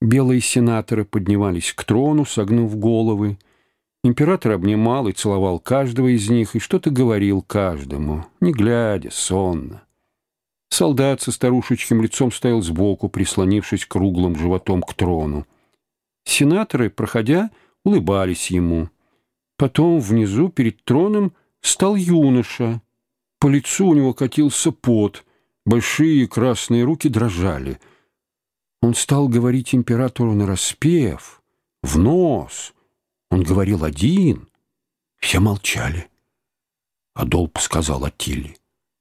Белые сенаторы поднимались к трону, согнув головы. Император обнимал и целовал каждого из них и что-то говорил каждому, не глядя, сонно. Солдат со старушечьим лицом стоял сбоку, прислонившись круглым животом к трону. Сенаторы, проходя, улыбались ему. Потом внизу перед троном стал юноша. По лицу у него катился пот, большие красные руки дрожали. Он стал говорить императору нараспев, в нос. Он говорил один. Все молчали. Адолб сказал Аттиле: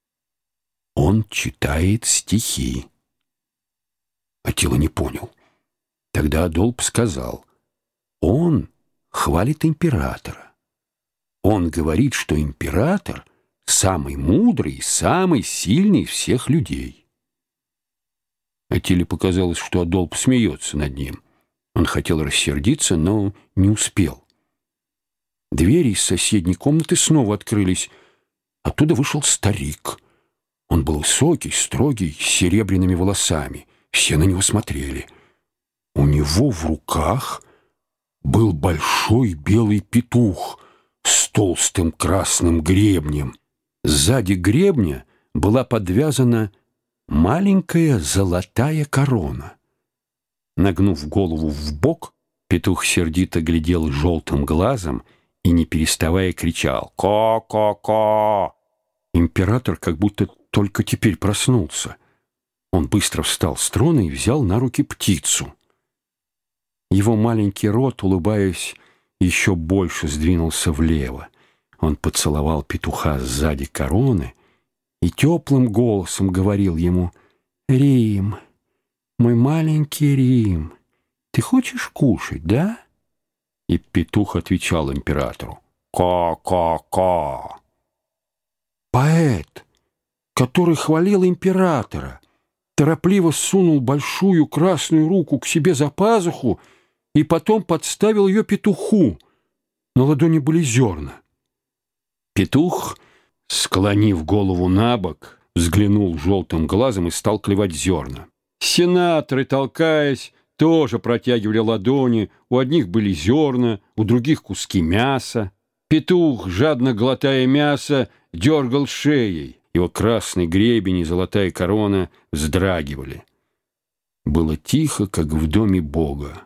«Он читает стихи». Аттила не понял. Тогда Адолб сказал: «Он хвалит императора. Он говорит, что император самый мудрый и самый сильный из всех людей». Аттиле показалось, что Адолб смеется над ним. Он хотел рассердиться, но не успел. Двери из соседней комнаты снова открылись. Оттуда вышел старик. Он был высокий, строгий, с серебряными волосами. Все на него смотрели. У него в руках был большой белый петух с толстым красным гребнем. Сзади гребня была подвязана маленькая золотая корона. Нагнув голову вбок, петух сердито глядел желтым глазом и, не переставая, кричал: «Ко-ко-ко!». Император как будто только теперь проснулся. Он быстро встал с трона и взял на руки птицу. Его маленький рот, улыбаясь, еще больше сдвинулся влево. Он поцеловал петуха сзади короны и теплым голосом говорил ему: «Рим, мой маленький Рим, ты хочешь кушать, да?» И петух отвечал императору: «Ко-ко-ко!». Поэт, который хвалил императора, торопливо сунул большую красную руку к себе за пазуху и потом подставил ее петуху. На ладони были зерна. Петух, склонив голову на бок, взглянул желтым глазом и стал клевать зерна. Сенаторы, толкаясь, тоже протягивали ладони. У одних были зерна, у других куски мяса. Петух, жадно глотая мясо, дергал шеей. Его красный гребень и золотая корона вздрагивали. Было тихо, как в доме Бога.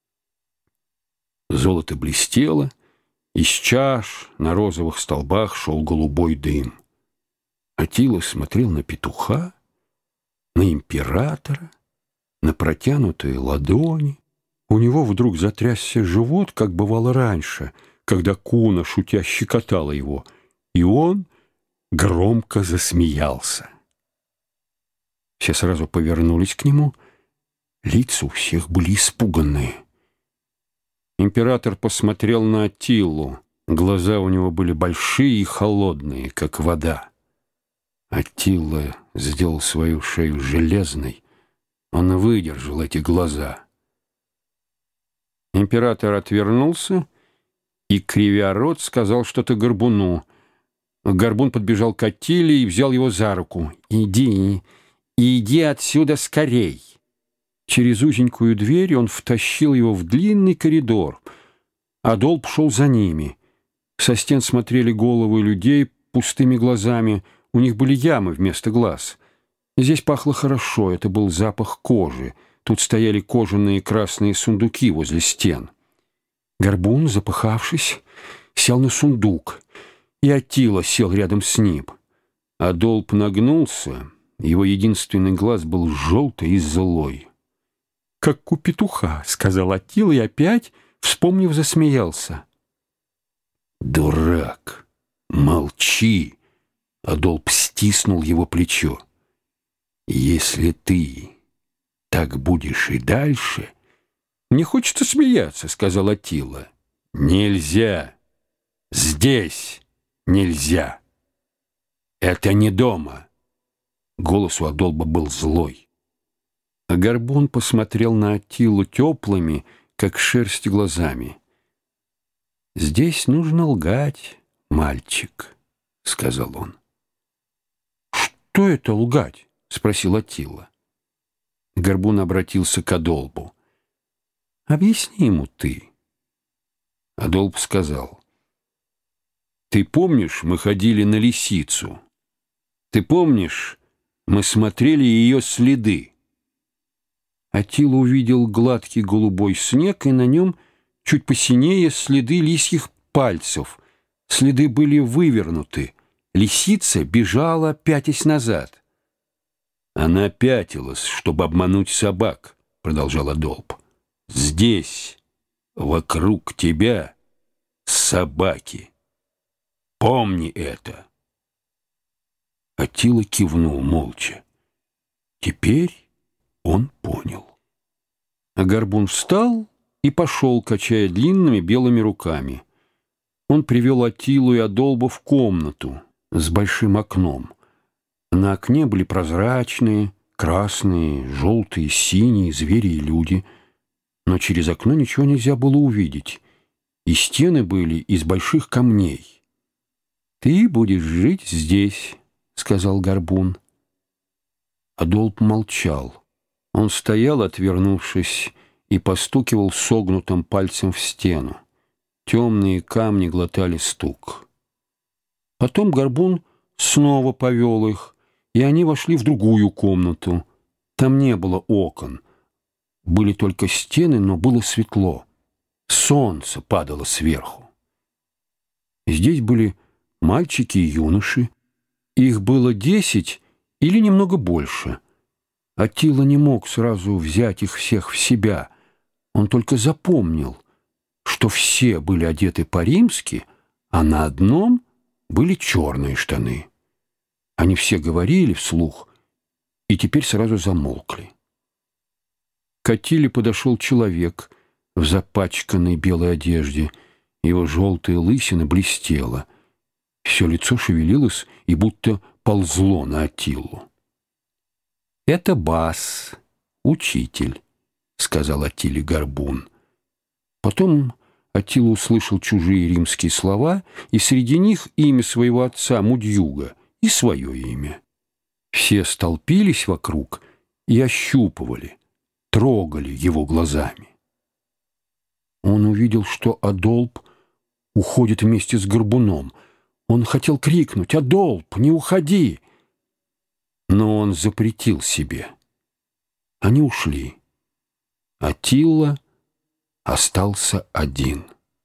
Золото блестело, из чаш на розовых столбах шел голубой дым. Аттила смотрел на петуха, на императора, на протянутые ладони. У него вдруг затрясся живот, как бывало раньше, когда Куна, шутя, щекотала его, и он громко засмеялся. Все сразу повернулись к нему. Лица у всех были испуганные. Император посмотрел на Аттилу. Глаза у него были большие и холодные, как вода. Аттила сделал свою шею железной. Он выдержал эти глаза. Император отвернулся и, кривя рот, сказал что-то Горбуну. Горбун подбежал к Аттиле и взял его за руку. «Иди, иди отсюда скорей!» Через узенькую дверь он втащил его в длинный коридор. Адолб шел за ними. Со стен смотрели головы людей пустыми глазами. У них были ямы вместо глаз. Здесь пахло хорошо, это был запах кожи. Тут стояли кожаные красные сундуки возле стен. Горбун, запыхавшись, сел на сундук, и Аттила сел рядом с ним. Адолб нагнулся, его единственный глаз был желтый и злой. «Как у петуха», — сказал Аттила и опять, вспомнив, засмеялся. «Дурак, молчи!» — Адолб стиснул его плечо. «Если ты так будешь и дальше...» «Мне хочется смеяться», — сказал Аттила. «Нельзя! Здесь нельзя! Это не дома!» Голос у Адолба был злой. А Горбун посмотрел на Аттилу теплыми, как шерсть, глазами. «Здесь нужно лгать, мальчик», — сказал он. «Что это лгать?» — спросил Аттила. Горбун обратился к Адолбу. Объясни ему ты. Адолб сказал: ты помнишь, мы ходили на лисицу? Ты помнишь, мы смотрели ее следы? Аттила увидел гладкий голубой снег, и на нем, чуть посинее, следы лисьих пальцев. Следы были вывернуты. Лисица бежала, пятясь назад. «Она пятилась, чтобы обмануть собак», — продолжал Адолб. «Здесь, вокруг тебя, собаки. Помни это». Аттила кивнул молча. Теперь он понял. А Горбун встал и пошел, качая длинными белыми руками. Он привел Аттилу и Адолба в комнату с большим окном. На окне были прозрачные, красные, желтые, синие звери и люди. Но через окно ничего нельзя было увидеть, и стены были из больших камней. «Ты будешь жить здесь», — сказал Горбун. Адолб молчал. Он стоял, отвернувшись, и постукивал согнутым пальцем в стену. Темные камни глотали стук. Потом Горбун снова повел их, и они вошли в другую комнату. Там не было окон. Были только стены, но было светло. Солнце падало сверху. Здесь были мальчики и юноши. Их было 10 или немного больше. Аттила не мог сразу взять их всех в себя. Он только запомнил, что все были одеты по-римски, а на одном были черные штаны. Они все говорили вслух и теперь сразу замолкли. К Аттиле подошел человек в запачканной белой одежде. Его желтая лысина блестела. Все лицо шевелилось и будто ползло на Аттилу. «Это Бас, учитель», — сказал Аттиле Горбун. Потом Аттила услышал чужие римские слова, и среди них имя своего отца Мудьюга и свое имя. Все столпились вокруг и ощупывали, трогали его глазами. Он увидел, что Адолб уходит вместе с Горбуном. Он хотел крикнуть: «Адолб, не уходи!» Но он запретил себе. Они ушли. Аттила остался один.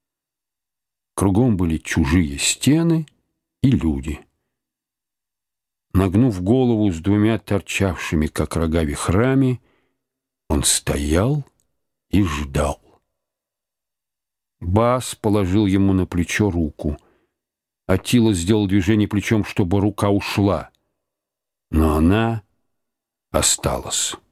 Кругом были чужие стены и люди. Нагнув голову с двумя торчавшими, как рога, вихрами, он стоял и ждал. Бас положил ему на плечо руку. Аттила сделал движение плечом, чтобы рука ушла, но она осталась.